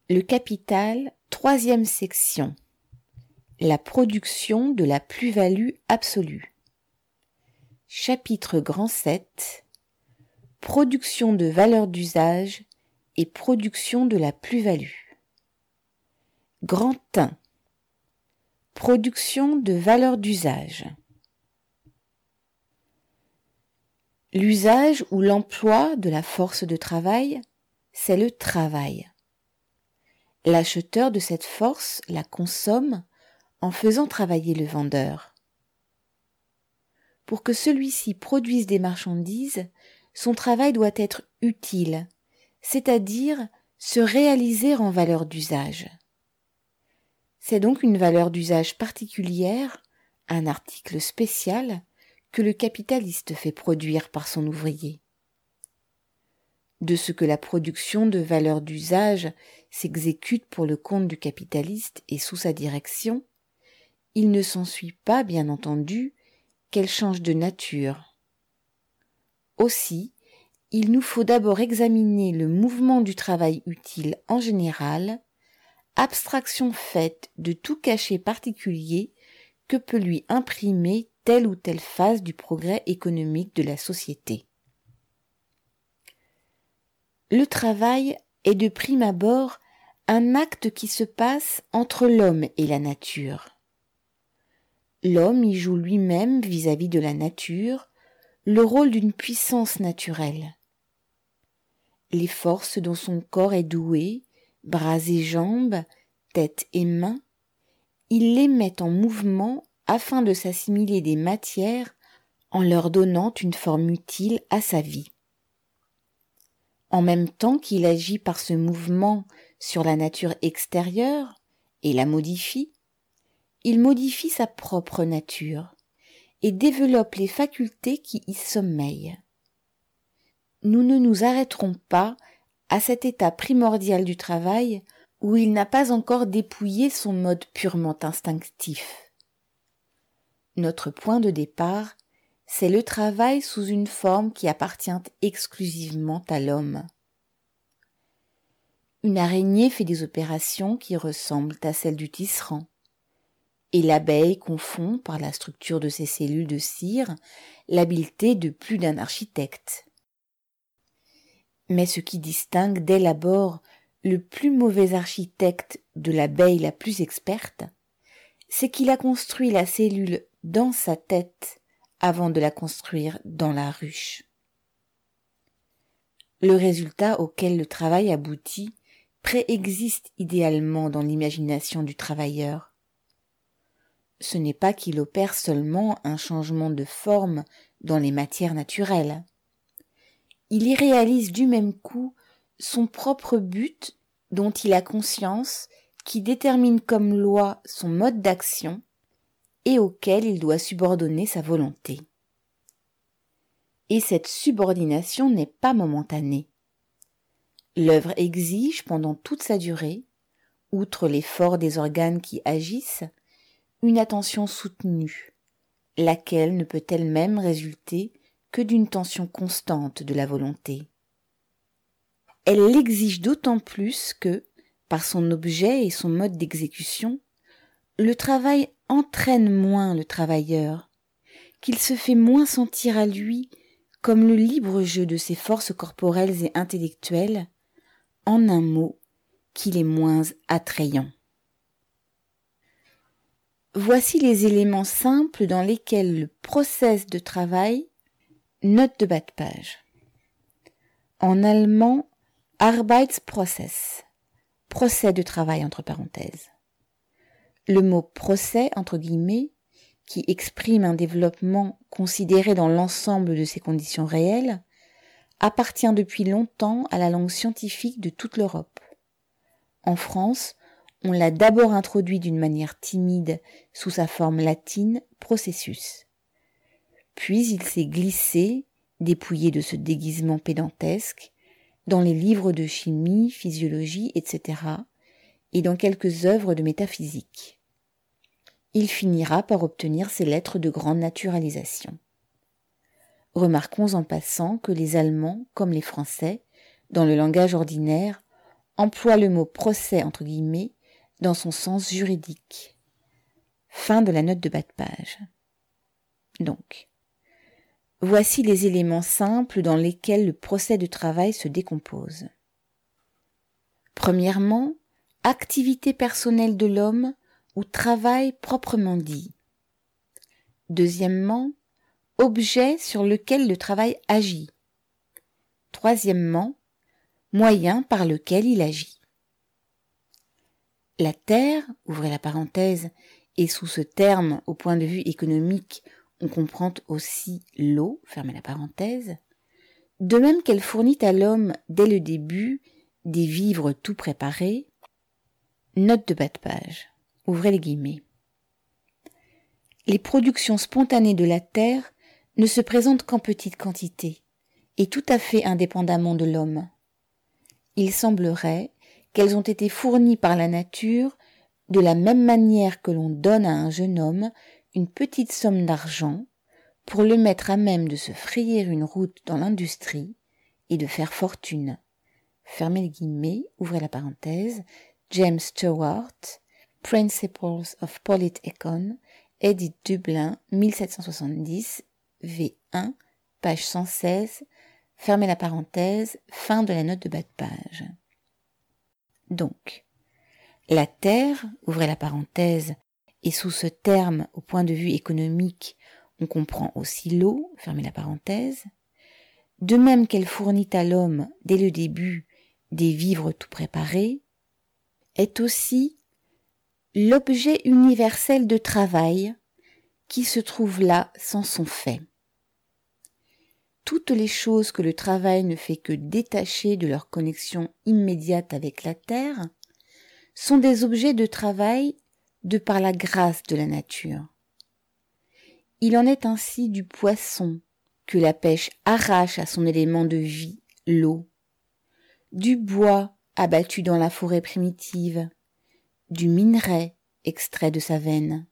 Le capital, troisième section. La production de la plus-value absolue. Chapitre grand 7. Production de valeur d'usage et production de la plus-value. Grand 1. Production de valeur d'usage. L'usage ou l'emploi de la force de travail, c'est le travail. L'acheteur de cette force la consomme en faisant travailler le vendeur. Pour que celui-ci produise des marchandises, son travail doit être utile, c'est-à-dire se réaliser en valeur d'usage. C'est donc une valeur d'usage particulière, un article spécial, que le capitaliste fait produire par son ouvrier. De ce que la production de valeur d'usage s'exécute pour le compte du capitaliste et sous sa direction, il ne s'ensuit pas, bien entendu, qu'elle change de nature. Aussi, il nous faut d'abord examiner le mouvement du travail utile en général, abstraction faite de tout cachet particulier que peut lui imprimer telle ou telle phase du progrès économique de la société. Le travail est de prime abord un acte qui se passe entre l'homme et la nature. L'homme y joue lui-même vis-à-vis de la nature le rôle d'une puissance naturelle. Les forces dont son corps est doué, bras et jambes, tête et mains, il les met en mouvement afin de s'assimiler des matières en leur donnant une forme utile à sa vie. En même temps qu'il agit par ce mouvement sur la nature extérieure et la modifie, il modifie sa propre nature et développe les facultés qui y sommeillent. Nous ne nous arrêterons pas à cet état primordial du travail où il n'a pas encore dépouillé son mode purement instinctif. Notre point de départ, c'est le travail sous une forme qui appartient exclusivement à l'homme. Une araignée fait des opérations qui ressemblent à celles du tisserand, et l'abeille confond, par la structure de ses cellules de cire, l'habileté de plus d'un architecte. Mais ce qui distingue dès l'abord le plus mauvais architecte de l'abeille la plus experte, c'est qu'il a construit la cellule dans sa tête avant de la construire dans la ruche. Le résultat auquel le travail aboutit préexiste idéalement dans l'imagination du travailleur. Ce n'est pas qu'il opère seulement un changement de forme dans les matières naturelles. Il y réalise du même coup son propre but dont il a conscience, qui détermine comme loi son mode d'action et auquel il doit subordonner sa volonté. Et cette subordination n'est pas momentanée. L'œuvre exige pendant toute sa durée, outre l'effort des organes qui agissent, une attention soutenue, laquelle ne peut elle-même résulter que d'une tension constante de la volonté. Elle l'exige d'autant plus que, par son objet et son mode d'exécution, le travail entraîne moins le travailleur, qu'il se fait moins sentir à lui comme le libre jeu de ses forces corporelles et intellectuelles, en un mot, qu'il est moins attrayant. Voici les éléments simples dans lesquels le process de travail, note de bas de page. En allemand, Arbeitsprozess, procès de travail entre parenthèses. Le mot procès, entre guillemets, qui exprime un développement considéré dans l'ensemble de ses conditions réelles, appartient depuis longtemps à la langue scientifique de toute l'Europe. En France, on l'a d'abord introduit d'une manière timide sous sa forme latine processus. Puis il s'est glissé, dépouillé de ce déguisement pédantesque, dans les livres de chimie, physiologie, etc., et dans quelques œuvres de métaphysique. Il finira par obtenir ses lettres de grande naturalisation. Remarquons en passant que les Allemands, comme les Français, dans le langage ordinaire, emploie le mot procès entre guillemets dans son sens juridique. Fin de la note de bas de page. Donc, voici les éléments simples dans lesquels le procès de travail se décompose. Premièrement, activité personnelle de l'homme ou travail proprement dit. Deuxièmement, objet sur lequel le travail agit. Troisièmement, moyen par lequel il agit. La terre, ouvrez la parenthèse, et sous ce terme, au point de vue économique, on comprend aussi l'eau, fermez la parenthèse, de même qu'elle fournit à l'homme, dès le début, des vivres tout préparés. Note de bas de page, ouvrez les guillemets. Les productions spontanées de la terre ne se présentent qu'en petite quantité, et tout à fait indépendamment de l'homme. Il semblerait qu'elles ont été fournies par la nature de la même manière que l'on donne à un jeune homme une petite somme d'argent pour le mettre à même de se frayer une route dans l'industrie et de faire fortune. Fermez les guillemets, ouvrez la parenthèse, James Stewart, Principles of Polit-Econ, édite Dublin, 1770, V1, page 116, fermez la parenthèse, fin de la note de bas de page. Donc, la terre, ouvrez la parenthèse, et sous ce terme, au point de vue économique, on comprend aussi l'eau, fermez la parenthèse, de même qu'elle fournit à l'homme, dès le début, des vivres tout préparés, est aussi l'objet universel de travail qui se trouve là sans son fait. Toutes les choses que le travail ne fait que détacher de leur connexion immédiate avec la terre sont des objets de travail de par la grâce de la nature. Il en est ainsi du poisson que la pêche arrache à son élément de vie, l'eau, du bois abattu dans la forêt primitive, du minerai extrait de sa veine.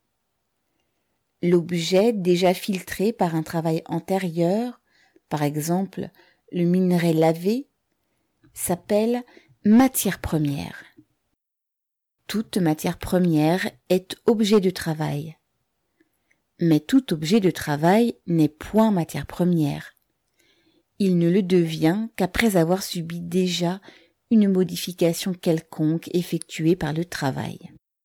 L'objet déjà filtré par un travail antérieur, par exemple le minerai lavé, s'appelle matière première. Toute matière première est objet de travail. Mais tout objet de travail n'est point matière première. Il ne le devient qu'après avoir subi déjà une modification quelconque effectuée par le travail.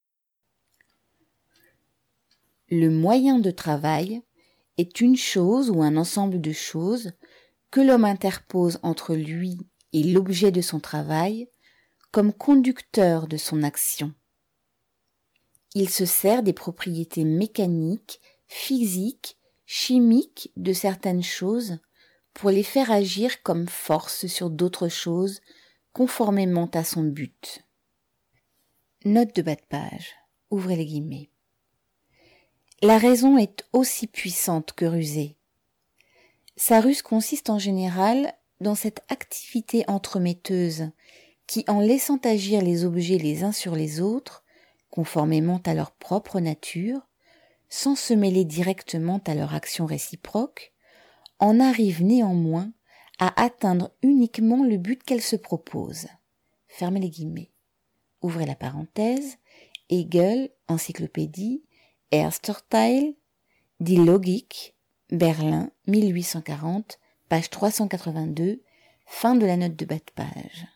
Le moyen de travail est une chose ou un ensemble de choses que l'homme interpose entre lui et l'objet de son travail comme conducteur de son action. Il se sert des propriétés mécaniques, physiques, chimiques de certaines choses pour les faire agir comme force sur d'autres choses conformément à son but. Note de bas de page, ouvrez les guillemets. La raison est aussi puissante que rusée. Sa ruse consiste en général dans cette activité entremetteuse qui, en laissant agir les objets les uns sur les autres, conformément à leur propre nature, sans se mêler directement à leur action réciproque, en arrive néanmoins à atteindre uniquement le but qu'elle se propose. Fermez les guillemets. Ouvrez la parenthèse. Hegel, Encyclopédie, Erster Teil, Die Logik, Berlin, 1840, page 382, fin de la note de bas de page.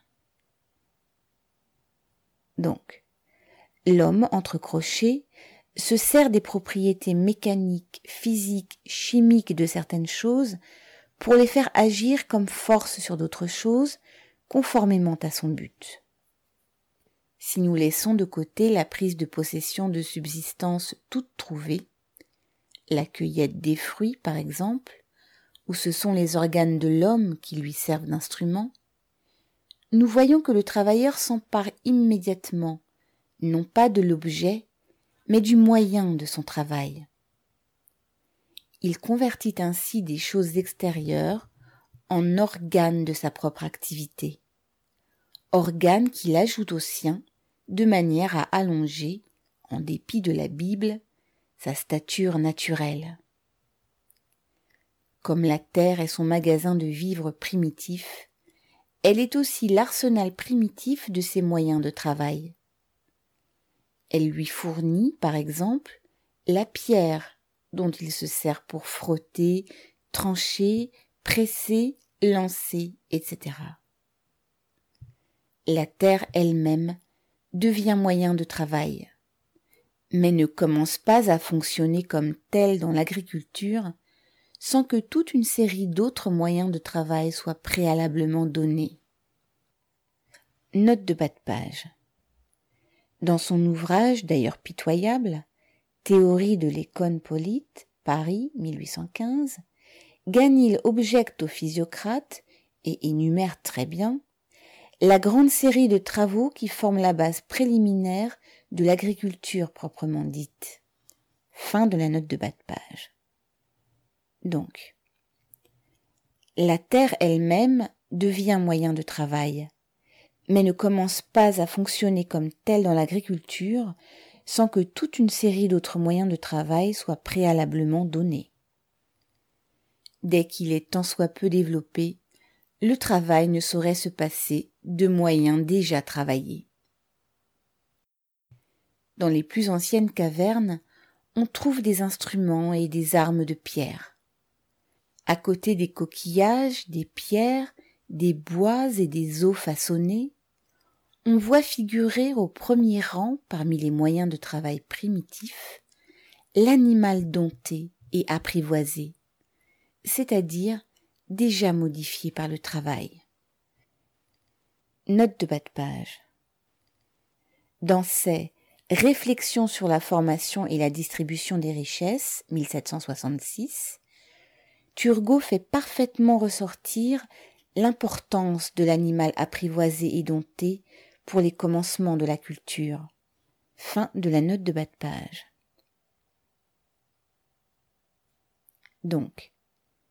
Donc, l'homme, entre crochets, se sert des propriétés mécaniques, physiques, chimiques de certaines choses pour les faire agir comme force sur d'autres choses, conformément à son but. Si nous laissons de côté la prise de possession de subsistances toutes trouvées, la cueillette des fruits par exemple, où ce sont les organes de l'homme qui lui servent d'instrument, nous voyons que le travailleur s'empare immédiatement, non pas de l'objet, mais du moyen de son travail. Il convertit ainsi des choses extérieures en organes de sa propre activité, organes qu'il ajoute aux siens de manière à allonger, en dépit de la Bible, sa stature naturelle. Comme la terre est son magasin de vivres primitifs, Elle est aussi l'arsenal primitif de ses moyens de travail. Elle lui fournit, par exemple, la pierre dont il se sert pour frotter, trancher, presser, lancer, etc. La terre elle-même devient moyen de travail, mais ne commence pas à fonctionner comme telle dans l'agriculture sans que toute une série d'autres moyens de travail soient préalablement donnés. Note de bas de page. Dans son ouvrage, d'ailleurs pitoyable, Théorie de l'Écone Polite, Paris, 1815, Ganil objecte au physiocrate et énumère très bien la grande série de travaux qui forment la base préliminaire de l'agriculture proprement dite. Fin de la note de bas de page. Donc, la terre elle-même devient moyen de travail, mais ne commence pas à fonctionner comme telle dans l'agriculture sans que toute une série d'autres moyens de travail soient préalablement donnés. Dès qu'il est tant soit peu développé, le travail ne saurait se passer de moyens déjà travaillés. Dans les plus anciennes cavernes, on trouve des instruments et des armes de pierre. À côté des coquillages, des pierres, des bois et des os façonnés, on voit figurer au premier rang parmi les moyens de travail primitifs l'animal dompté et apprivoisé, c'est-à-dire déjà modifié par le travail. Note de bas de page. Dans ses Réflexions sur la formation et la distribution des richesses, 1766, Turgot fait parfaitement ressortir l'importance de l'animal apprivoisé et dompté pour les commencements de la culture. Fin de la note de bas de page. Donc,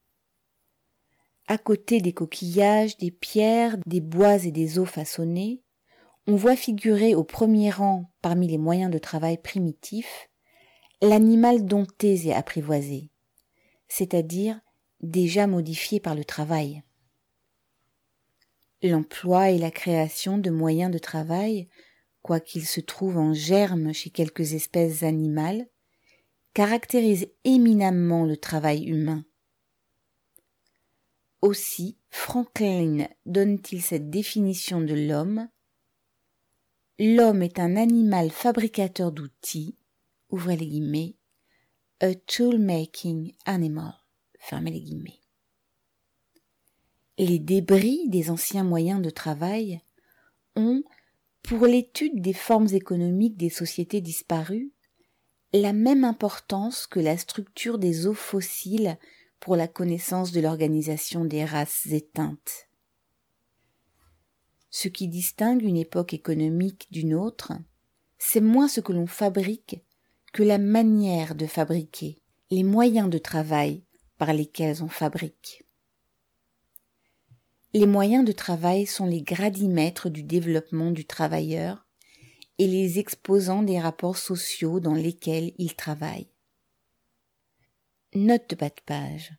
à côté des coquillages, des pierres, des bois et des os façonnés, on voit figurer au premier rang parmi les moyens de travail primitifs l'animal dompté et apprivoisé, c'est-à-dire déjà modifié par le travail. L'emploi et la création de moyens de travail, quoiqu'ils se trouvent en germe chez quelques espèces animales, caractérisent éminemment le travail humain. Aussi, Franklin donne-t-il cette définition de l'homme : l'homme est un animal fabricateur d'outils, ouvrez les guillemets, a tool-making animal, fermez les guillemets. Les débris des anciens moyens de travail ont, pour l'étude des formes économiques des sociétés disparues, la même importance que la structure des os fossiles pour la connaissance de l'organisation des races éteintes. Ce qui distingue une époque économique d'une autre, c'est moins ce que l'on fabrique que la manière de fabriquer, les moyens de travail par lesquels on fabrique. Les moyens de travail sont les gradimètres du développement du travailleur et les exposants des rapports sociaux dans lesquels il travaille. Note de bas de page.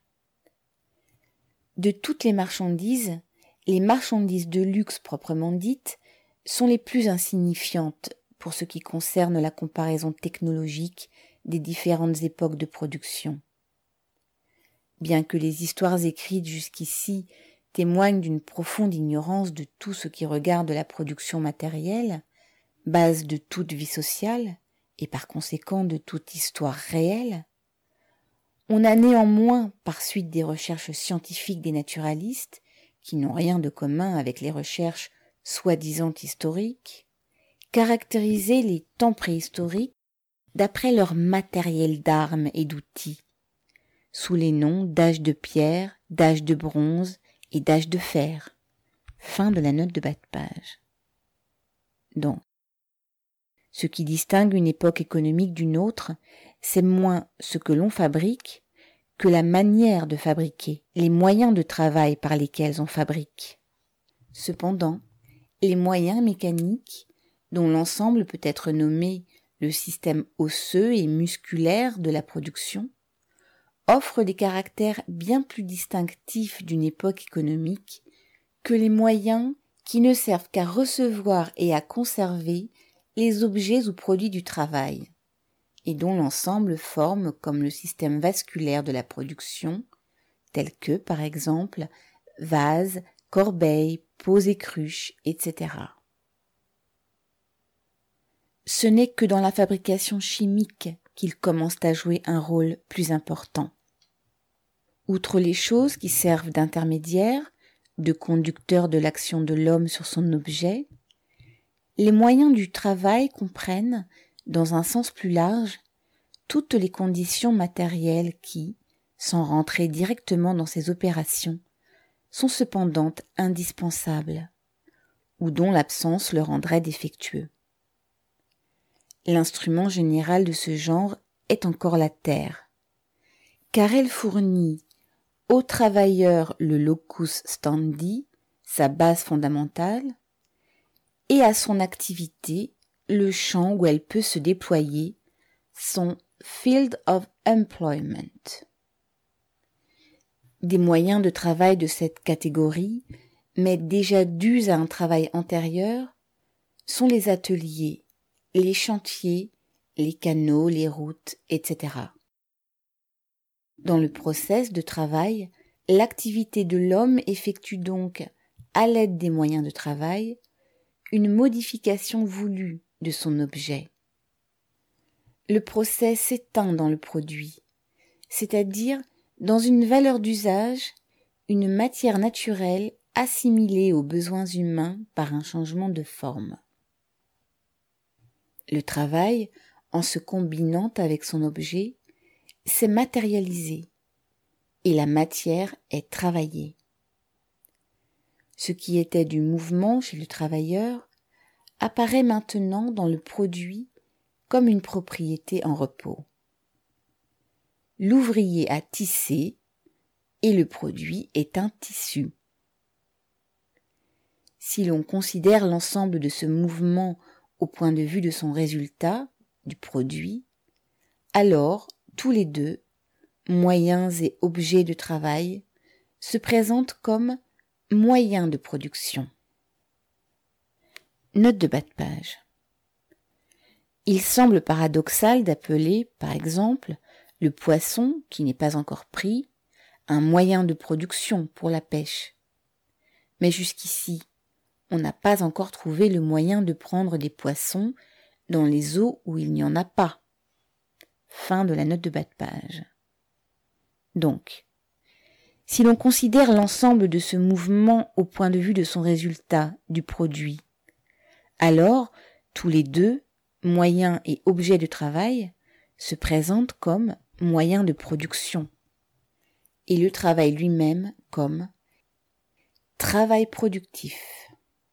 De toutes les marchandises de luxe proprement dites sont les plus insignifiantes pour ce qui concerne la comparaison technologique des différentes époques de production. Bien que les histoires écrites jusqu'ici témoignent d'une profonde ignorance de tout ce qui regarde la production matérielle, base de toute vie sociale et par conséquent de toute histoire réelle, on a néanmoins, par suite des recherches scientifiques des naturalistes, qui n'ont rien de commun avec les recherches soi-disant historiques, caractérisé les temps préhistoriques d'après leur matériel d'armes et d'outils, sous les noms d'âge de pierre, d'âge de bronze et d'âge de fer. Fin de la note de bas de page. Donc, ce qui distingue une époque économique d'une autre, c'est moins ce que l'on fabrique que la manière de fabriquer, les moyens de travail par lesquels on fabrique. Cependant, les moyens mécaniques, dont l'ensemble peut être nommé le système osseux et musculaire de la production, offrent des caractères bien plus distinctifs d'une époque économique que les moyens qui ne servent qu'à recevoir et à conserver les objets ou produits du travail, et dont l'ensemble forme comme le système vasculaire de la production, tels que, par exemple, vases, corbeilles, pots et cruches, etc. Ce n'est que dans la fabrication chimique qu'ils commencent à jouer un rôle plus important. Outre les choses qui servent d'intermédiaires, de conducteurs de l'action de l'homme sur son objet, les moyens du travail comprennent, dans un sens plus large, toutes les conditions matérielles qui, sans rentrer directement dans ces opérations, sont cependant indispensables, ou dont l'absence le rendrait défectueux. L'instrument général de ce genre est encore la terre, car elle fournit au travailleur le locus standi, sa base fondamentale, et à son activité le champ où elle peut se déployer, son field of employment. Des moyens de travail de cette catégorie, mais déjà dus à un travail antérieur, sont les ateliers, les chantiers, les canaux, les routes, etc. Dans le process de travail, l'activité de l'homme effectue donc, à l'aide des moyens de travail, une modification voulue de son objet. Le procès s'éteint dans le produit, c'est-à-dire dans une valeur d'usage, une matière naturelle assimilée aux besoins humains par un changement de forme. Le travail, en se combinant avec son objet, s'est matérialisé et la matière est travaillée. Ce qui était du mouvement chez le travailleur apparaît maintenant dans le produit comme une propriété en repos. L'ouvrier a tissé et le produit est un tissu. Si l'on considère l'ensemble de ce mouvement au point de vue de son résultat, du produit, alors tous les deux, moyens et objets de travail, se présentent comme moyens de production. Note de bas de page. Il semble paradoxal d'appeler, par exemple, le poisson, qui n'est pas encore pris, un moyen de production pour la pêche. Mais jusqu'ici, on n'a pas encore trouvé le moyen de prendre des poissons dans les eaux où il n'y en a pas. Fin de la note de bas de page. Donc, si l'on considère l'ensemble de ce mouvement au point de vue de son résultat, du produit, alors tous les deux, moyens et objets de travail, se présentent comme moyens de production, et le travail lui-même comme travail productif.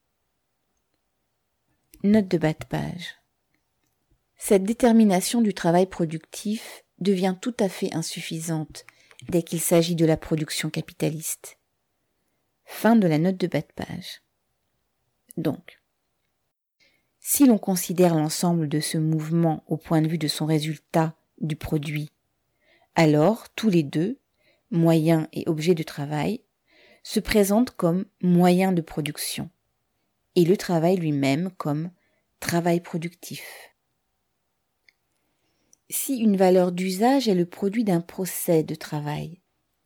Note de bas de page. Cette détermination du travail productif devient tout à fait insuffisante dès qu'il s'agit de la production capitaliste. Fin de la note de bas de page. Donc, si l'on considère l'ensemble de ce mouvement au point de vue de son résultat, du produit, alors tous les deux, moyens et objets de travail, se présentent comme moyens de production, et le travail lui-même comme travail productif. Si une valeur d'usage est le produit d'un procès de travail,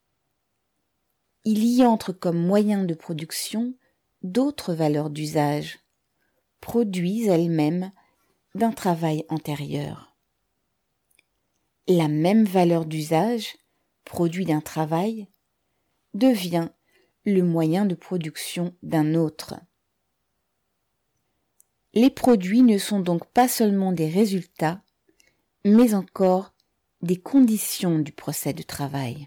il y entre comme moyen de production d'autres valeurs d'usage, produits elles-mêmes d'un travail antérieur. La même valeur d'usage, produit d'un travail, devient le moyen de production d'un autre. Les produits ne sont donc pas seulement des résultats, mais encore des conditions du procès de travail.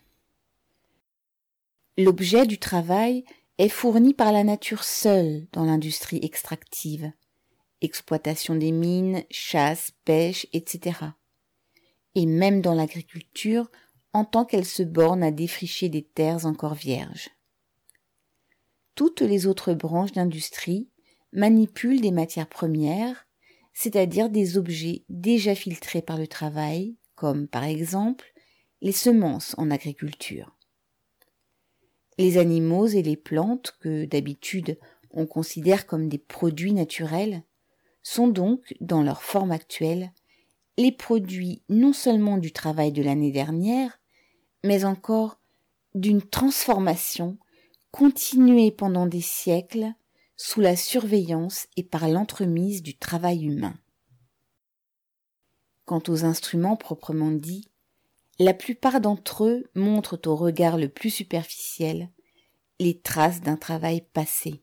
L'objet du travail est fourni par la nature seule dans l'industrie extractive, exploitation des mines, chasse, pêche, etc. Et même dans l'agriculture en tant qu'elle se borne à défricher des terres encore vierges. Toutes les autres branches d'industrie manipulent des matières premières, c'est-à-dire des objets déjà filtrés par le travail, comme par exemple les semences en agriculture. Les animaux et les plantes, que d'habitude on considère comme des produits naturels, sont donc, dans leur forme actuelle, les produits non seulement du travail de l'année dernière, mais encore d'une transformation continuée pendant des siècles sous la surveillance et par l'entremise du travail humain. Quant aux instruments proprement dits, la plupart d'entre eux montrent au regard le plus superficiel les traces d'un travail passé.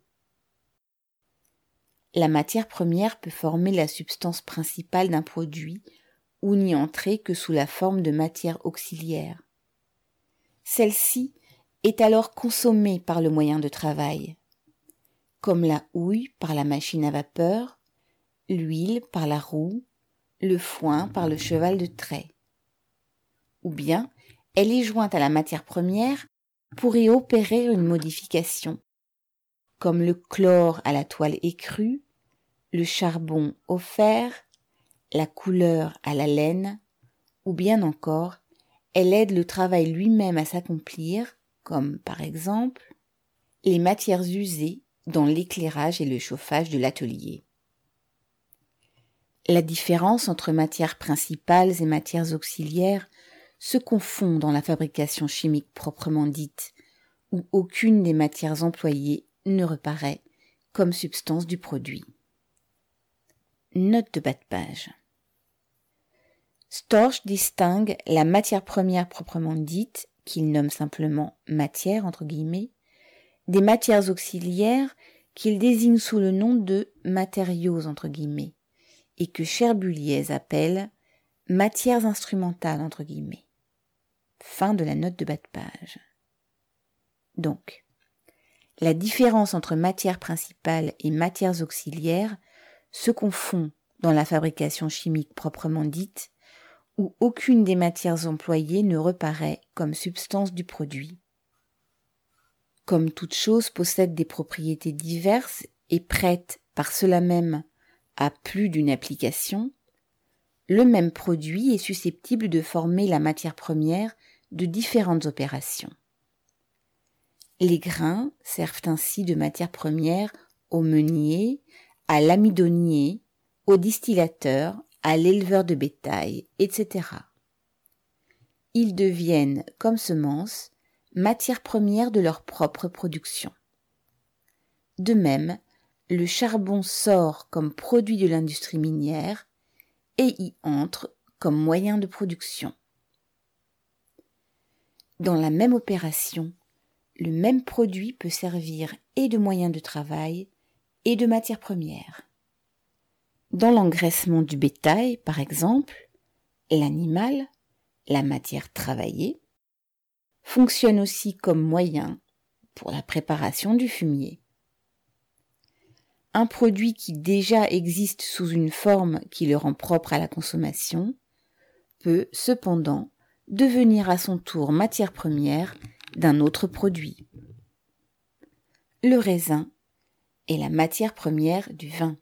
La matière première peut former la substance principale d'un produit ou n'y entrer que sous la forme de matière auxiliaire. Celle-ci est alors consommée par le moyen de travail, comme la houille par la machine à vapeur, l'huile par la roue, le foin par le cheval de trait. Ou bien, elle est jointe à la matière première pour y opérer une modification, comme le chlore à la toile écrue, le charbon au fer, la couleur à la laine, ou bien encore, elle aide le travail lui-même à s'accomplir, comme par exemple les matières usées dans l'éclairage et le chauffage de l'atelier. La différence entre matières principales et matières auxiliaires se confond dans la fabrication chimique proprement dite, où aucune des matières employées ne reparaît comme substance du produit. Note de bas de page. Storch distingue la matière première proprement dite, qu'il nomme simplement matière entre guillemets, des matières auxiliaires qu'il désigne sous le nom de matériaux entre guillemets, et que Cherbuliez appelle matières instrumentales entre guillemets. Fin de la note de bas de page. Donc, la différence entre matières principales et matières auxiliaires se confond dans la fabrication chimique proprement dite, où aucune des matières employées ne reparaît comme substance du produit. Comme toute chose possède des propriétés diverses et prête par cela même à plus d'une application, le même produit est susceptible de former la matière première de différentes opérations. Les grains servent ainsi de matière première au meunier, à l'amidonnier, au distillateur, à l'éleveur de bétail, etc. Ils deviennent, comme semences, matière première de leur propre production. De même, le charbon sort comme produit de l'industrie minière et y entre comme moyen de production. Dans la même opération, le même produit peut servir et de moyen de travail et de matière première. Dans l'engraissement du bétail, par exemple, l'animal, la matière travaillée, fonctionne aussi comme moyen pour la préparation du fumier. Un produit qui déjà existe sous une forme qui le rend propre à la consommation peut cependant devenir à son tour matière première d'un autre produit. Le raisin est la matière première du vin.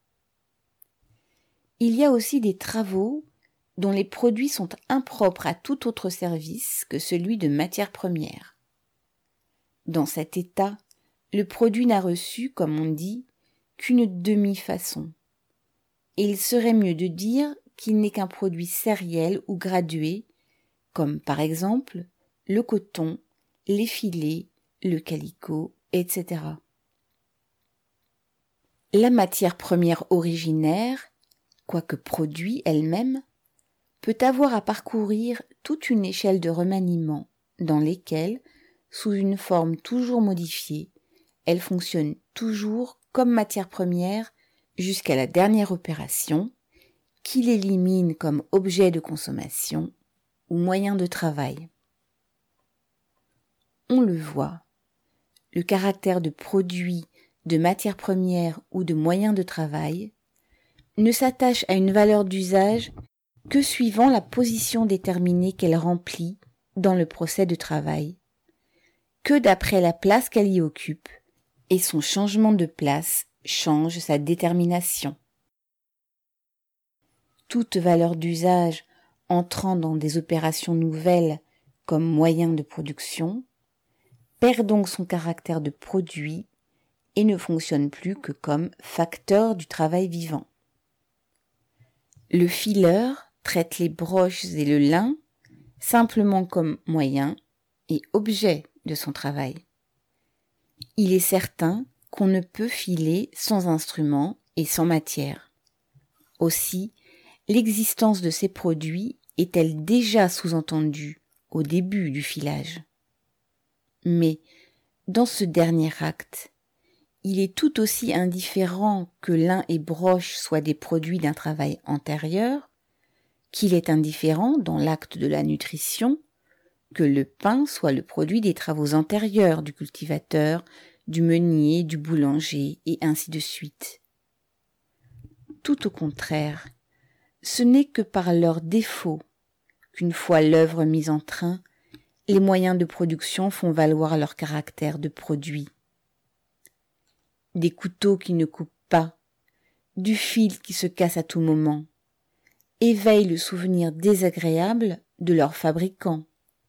Il y a aussi des travaux dont les produits sont impropres à tout autre service que celui de matière première. Dans cet état, le produit n'a reçu, comme on dit, qu'une demi-façon. Et il serait mieux de dire qu'il n'est qu'un produit sériel ou gradué, comme par exemple le coton, les filets, le calicot, etc. La matière première originaire, quoique produit elle-même, peut avoir à parcourir toute une échelle de remaniements dans lesquels, sous une forme toujours modifiée, elle fonctionne toujours comme matière première jusqu'à la dernière opération, qui l'élimine comme objet de consommation ou moyen de travail. On le voit, le caractère de produit, de matière première ou de moyen de travail ne s'attache à une valeur d'usage que suivant la position déterminée qu'elle remplit dans le procès de travail, que d'après la place qu'elle y occupe, et son changement de place change sa détermination. Toute valeur d'usage entrant dans des opérations nouvelles comme moyen de production perd donc son caractère de produit et ne fonctionne plus que comme facteur du travail vivant. Le fileur traite les broches et le lin simplement comme moyen et objet de son travail. Il est certain qu'on ne peut filer sans instrument et sans matière. Aussi, l'existence de ces produits est-elle déjà sous-entendue au début du filage. Mais, dans ce dernier acte, il est tout aussi indifférent que lin et broche soient des produits d'un travail antérieur, qu'il est indifférent dans l'acte de la nutrition, que le pain soit le produit des travaux antérieurs du cultivateur, du meunier, du boulanger, et ainsi de suite. Tout au contraire, ce n'est que par leur défaut qu'une fois l'œuvre mise en train, les moyens de production font valoir leur caractère de produit. Des couteaux qui ne coupent pas, du fil qui se casse à tout moment, éveillent le souvenir désagréable de leur fabricant.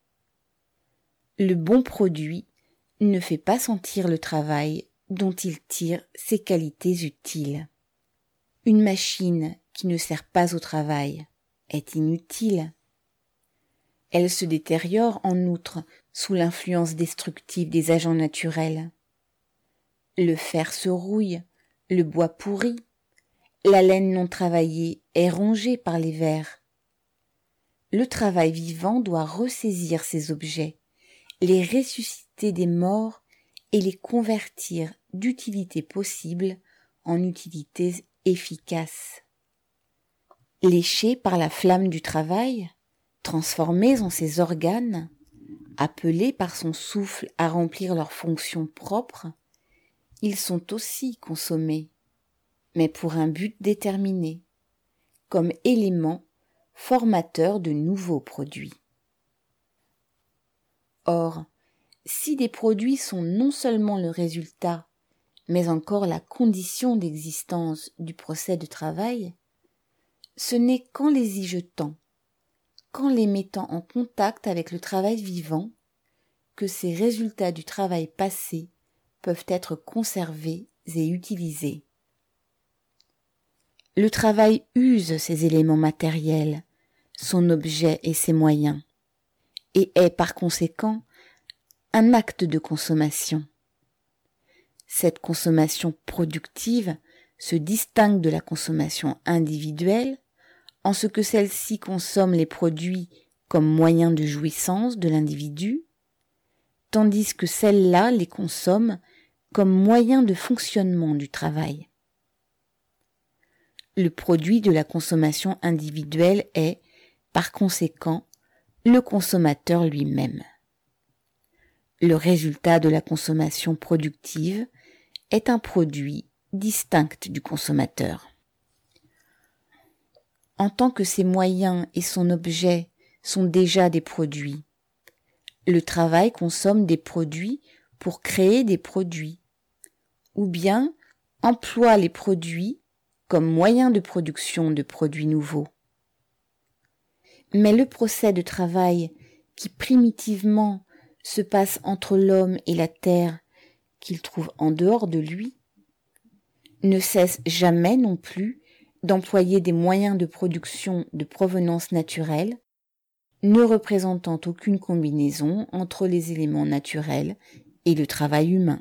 Le bon produit ne fait pas sentir le travail dont il tire ses qualités utiles. Une machine qui ne sert pas au travail est inutile. Elle se détériore en outre sous l'influence destructive des agents naturels. Le fer se rouille, le bois pourrit, la laine non travaillée est rongée par les vers. Le travail vivant doit ressaisir ces objets, les ressusciter des morts et les convertir d'utilité possible en utilités efficaces. Léchés par la flamme du travail, transformés en ses organes, appelés par son souffle à remplir leurs fonctions propres, ils sont aussi consommés, mais pour un but déterminé, comme éléments formateurs de nouveaux produits. Or, si des produits sont non seulement le résultat, mais encore la condition d'existence du procès de travail, ce n'est qu'en les y jetant, qu'en les mettant en contact avec le travail vivant, que ces résultats du travail passé peuvent être conservés et utilisés. Le travail use ses éléments matériels, son objet et ses moyens, et est par conséquent un acte de consommation. Cette consommation productive se distingue de la consommation individuelle en ce que celle-ci consomme les produits comme moyen de jouissance de l'individu, tandis que celle-là les consomme comme moyen de fonctionnement du travail. Le produit de la consommation individuelle est, par conséquent, le consommateur lui-même. Le résultat de la consommation productive est un produit distinct du consommateur. En tant que ses moyens et son objet sont déjà des produits, le travail consomme des produits pour créer des produits, ou bien emploie les produits comme moyen de production de produits nouveaux. Mais le procès de travail qui primitivement se passe entre l'homme et la terre qu'il trouve en dehors de lui, ne cesse jamais non plus d'employer des moyens de production de provenance naturelle, ne représentant aucune combinaison entre les éléments naturels et le travail humain.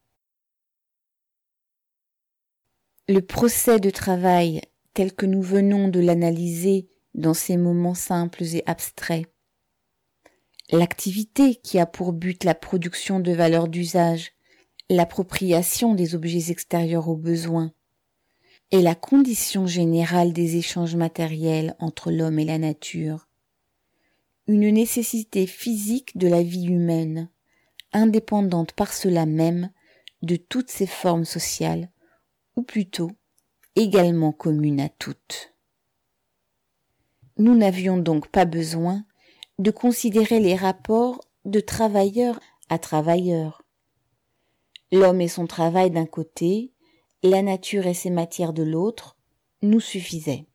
Le procès de travail tel que nous venons de l'analyser dans ces moments simples et abstraits, l'activité qui a pour but la production de valeurs d'usage, l'appropriation des objets extérieurs aux besoins, est la condition générale des échanges matériels entre l'homme et la nature, une nécessité physique de la vie humaine, indépendante par cela même de toutes ses formes sociales, ou plutôt également commune à toutes. Nous n'avions donc pas besoin de considérer les rapports de travailleur à travailleur. L'homme et son travail d'un côté, la nature et ses matières de l'autre, nous suffisaient.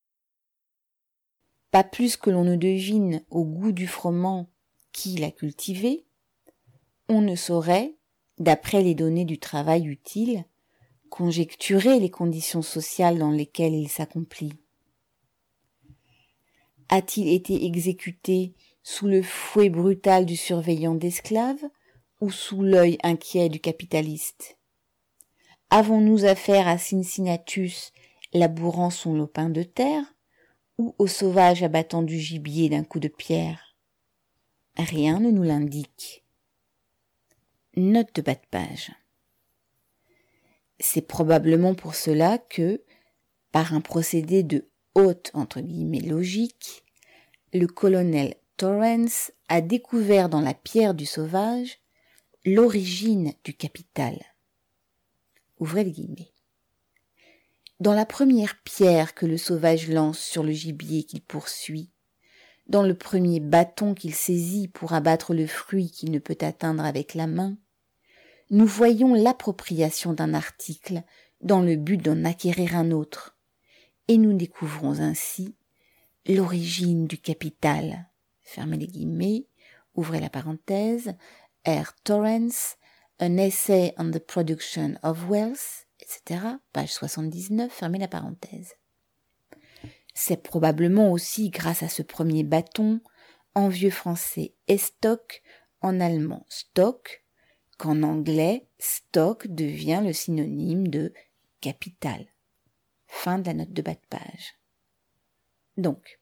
Pas plus que l'on ne devine au goût du froment qui l'a cultivé, On ne saurait, d'après les données du travail utile, conjecturer les conditions sociales dans lesquelles il s'accomplit. A-t-il été exécuté sous le fouet brutal du surveillant d'esclaves ou sous l'œil inquiet du capitaliste? Avons-nous affaire à Cincinnatus labourant son lopin de terre ou au sauvage abattant du gibier d'un coup de pierre? Rien ne nous l'indique. Note de bas de page. C'est probablement pour cela que, par un procédé de haute logique, le colonel Torrens a découvert dans la pierre du sauvage l'origine du capital. Ouvrez les guillemets. Dans la première pierre que le sauvage lance sur le gibier qu'il poursuit, dans le premier bâton qu'il saisit pour abattre le fruit qu'il ne peut atteindre avec la main, nous voyons l'appropriation d'un article dans le but d'en acquérir un autre, et nous découvrons ainsi l'origine du capital. Fermez les guillemets, ouvrez la parenthèse, R. Torrens, An Essay on the Production of Wealth, etc., page 79, fermez la parenthèse. C'est probablement aussi grâce à ce premier bâton, en vieux français estoc, en allemand stock, qu'en anglais stock devient le synonyme de capital. Fin de la note de bas de page. Donc,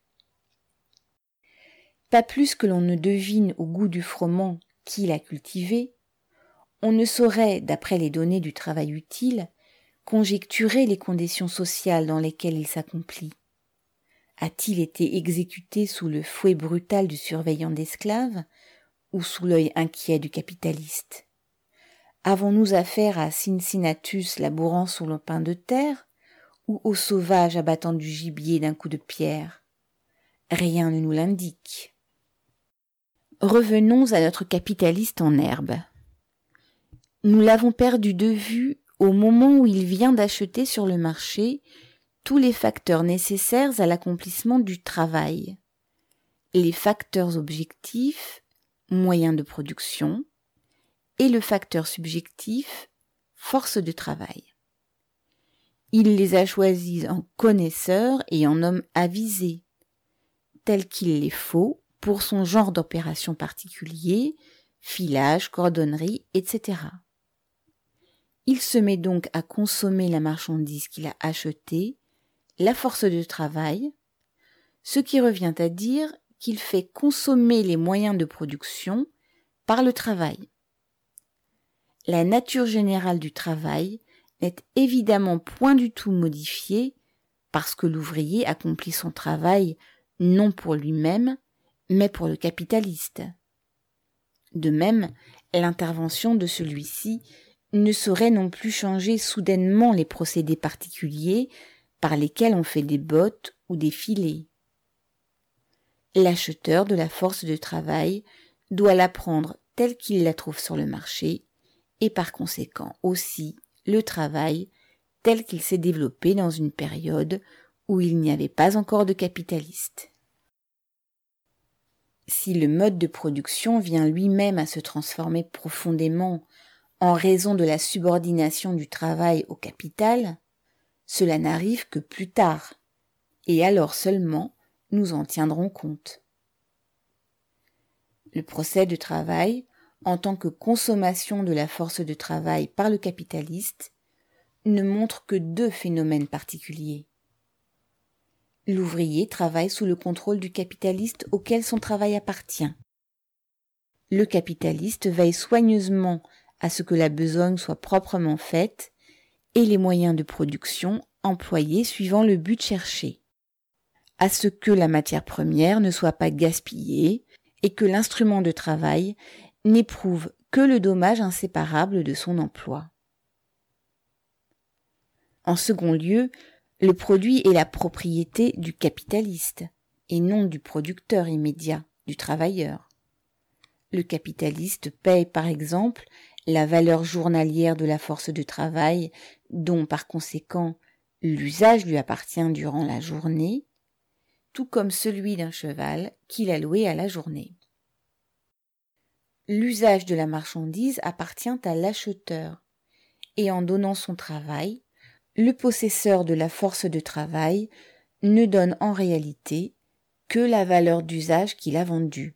pas plus que l'on ne devine au goût du froment qui l'a cultivé, on ne saurait, d'après les données du travail utile, conjecturer les conditions sociales dans lesquelles il s'accomplit. A-t-il été exécuté sous le fouet brutal du surveillant d'esclaves ou sous l'œil inquiet du capitaliste? Avons-nous affaire à Cincinnatus labourant son lopin de terre ou au sauvage abattant du gibier d'un coup de pierre? Rien ne nous l'indique. Revenons à notre capitaliste en herbe. Nous l'avons perdu de vue au moment où il vient d'acheter sur le marché tous les facteurs nécessaires à l'accomplissement du travail. Les facteurs objectifs, moyens de production, et le facteur subjectif, force de travail. Il les a choisis en connaisseur et en homme avisé, tel qu'il les faut pour son genre d'opération particulier, filage, cordonnerie, etc. Il se met donc à consommer la marchandise qu'il a achetée, la force de travail, ce qui revient à dire qu'il fait consommer les moyens de production par le travail. La nature générale du travail n'est évidemment point du tout modifiée parce que l'ouvrier accomplit son travail non pour lui-même, mais pour le capitaliste. De même, l'intervention de celui-ci ne saurait non plus changer soudainement les procédés particuliers par lesquels on fait des bottes ou des filets. L'acheteur de la force de travail doit la prendre telle qu'il la trouve sur le marché et par conséquent aussi le travail tel qu'il s'est développé dans une période où il n'y avait pas encore de capitalistes. Si le mode de production vient lui-même à se transformer profondément en raison de la subordination du travail au capital, cela n'arrive que plus tard, et alors seulement nous en tiendrons compte. Le procès de travail, en tant que consommation de la force de travail par le capitaliste, ne montre que deux phénomènes particuliers. L'ouvrier travaille sous le contrôle du capitaliste auquel son travail appartient. Le capitaliste veille soigneusement à ce que la besogne soit proprement faite et les moyens de production employés suivant le but cherché, à ce que la matière première ne soit pas gaspillée et que l'instrument de travail n'éprouve que le dommage inséparable de son emploi. En second lieu, le produit est la propriété du capitaliste et non du producteur immédiat, du travailleur. Le capitaliste paye par exemple la valeur journalière de la force de travail dont par conséquent l'usage lui appartient durant la journée, tout comme celui d'un cheval qu'il a loué à la journée. l'usage de la marchandise appartient à l'acheteur, et en donnant son travail, le possesseur de la force de travail ne donne en réalité que la valeur d'usage qu'il a vendue.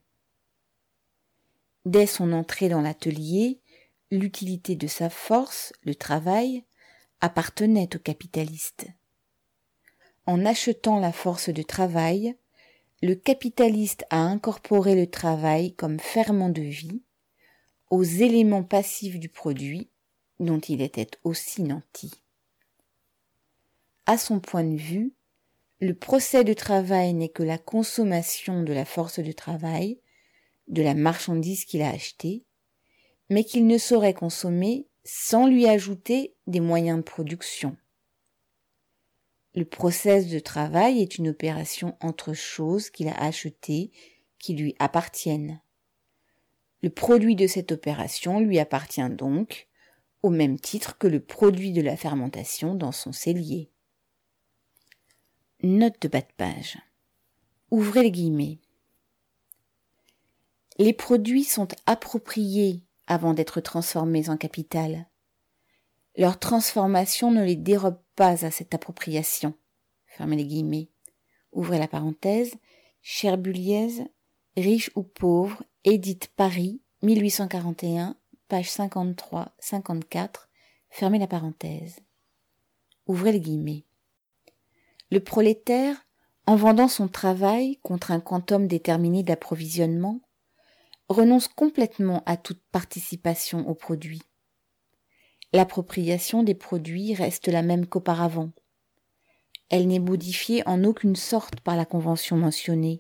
Dès son entrée dans l'atelier, l'utilité de sa force, le travail, appartenait au capitaliste. En achetant la force de travail, le capitaliste a incorporé le travail comme ferment de vie aux éléments passifs du produit dont il était aussi nanti. À son point de vue, le procès de travail n'est que la consommation de la force de travail, de la marchandise qu'il a achetée, mais qu'il ne saurait consommer sans lui ajouter des moyens de production. Le process de travail est une opération entre choses qu'il a achetées qui lui appartiennent. Le produit de cette opération lui appartient donc, au même titre que le produit de la fermentation dans son cellier. Note de bas de page. Ouvrez les guillemets. Les produits sont appropriés avant d'être transformés en capital. Leur transformation ne les dérobe pas à cette appropriation. Fermez les guillemets. Ouvrez la parenthèse. Cherbuliez, Riche ou pauvre, édite Paris, 1841, page 53-54. Fermez la parenthèse. Ouvrez les guillemets. Le prolétaire, en vendant son travail contre un quantum déterminé d'approvisionnement, renonce complètement à toute participation au produit. L'appropriation des produits reste la même qu'auparavant. Elle n'est modifiée en aucune sorte par la convention mentionnée.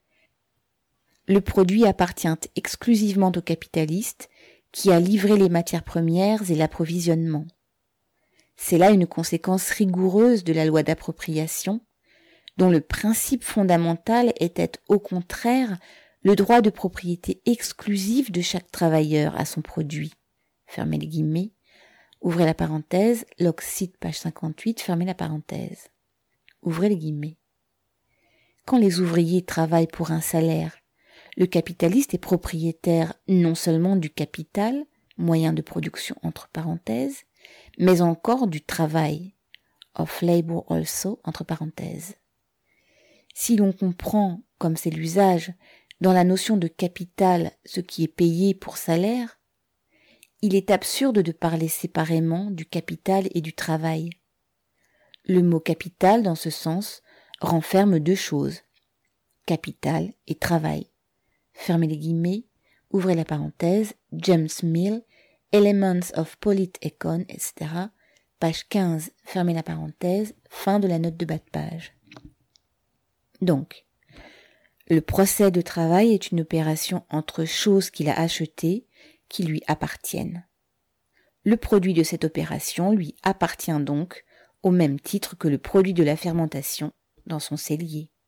Le produit appartient exclusivement au capitaliste qui a livré les matières premières et l'approvisionnement. C'est là une conséquence rigoureuse de la loi d'appropriation, dont le principe fondamental était au contraire le droit de propriété exclusive de chaque travailleur à son produit. Fermez les guillemets. Ouvrez la parenthèse, Locke-Cite, page 58, fermez la parenthèse. Ouvrez les guillemets. Quand les ouvriers travaillent pour un salaire, le capitaliste est propriétaire non seulement du capital, moyen de production entre parenthèses, mais encore du travail, of labor also, entre parenthèses. Si l'on comprend, comme c'est l'usage, dans la notion de capital ce qui est payé pour salaire, il est absurde de parler séparément du capital et du travail. Le mot capital, dans ce sens, renferme deux choses, capital et travail. Fermez les guillemets, ouvrez la parenthèse, James Mill, Elements of Politecon, etc., page 15, fermez la parenthèse, fin de la note de bas de page. Donc, le procès de travail est une opération entre choses qu'il a achetées qui lui appartiennent. Le produit de cette opération lui appartient donc au même titre que le produit de la fermentation dans son cellier.